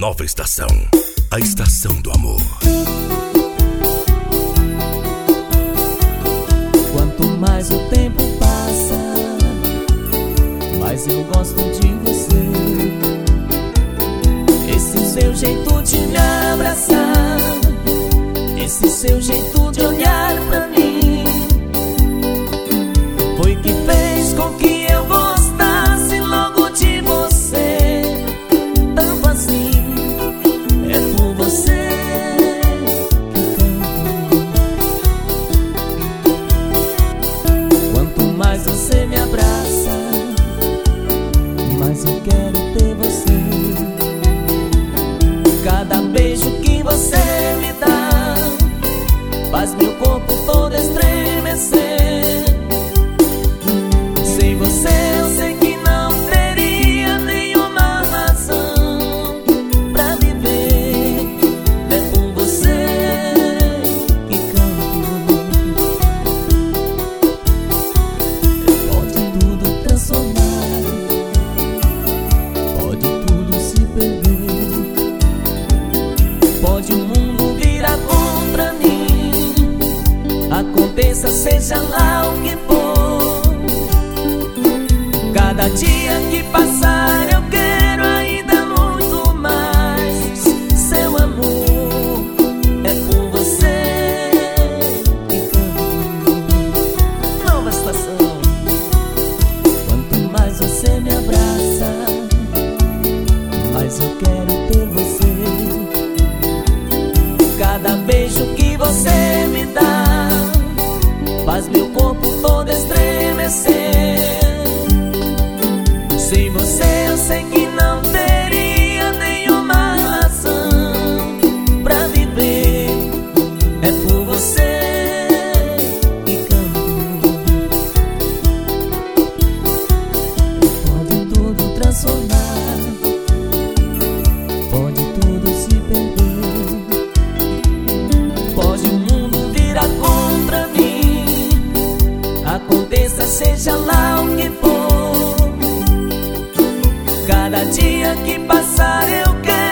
nova estação, a estação do amor. Quanto mais o tempo passa, mais eu gosto de você. Esse seu jeito de me abraçar, esse seu jeito de olhar pra mim, foi que fez com que eu gostasse logo de você. Tanto assim, é por você que canto. Quanto mais você me abraça, mais eu quero ter você. Cada beijo que você me dá faz meu corpo todo estremecer. Sem você eu sei que não teria nenhuma razão pra viver. É por você que canto. Pode tudo transformar, pode tudo se perder, pode o mundo virar contra mim, aconteça seja lá o que for. Cada dia que passar eu quero ainda muito mais seu amor. É por você que canto. Nova estação. Quanto mais você me abraça, mais eu quero ter você. Cada beijo que você me dá faz meu corpo todo estremecer. Sem você eu sei que não teria nenhuma razão pra viver. É por você que canto. Pode tudo transformar, pode tudo se perder, pode o mundo virar contra mim, aconteça seja lá o que for. Cada dia que passar eu quero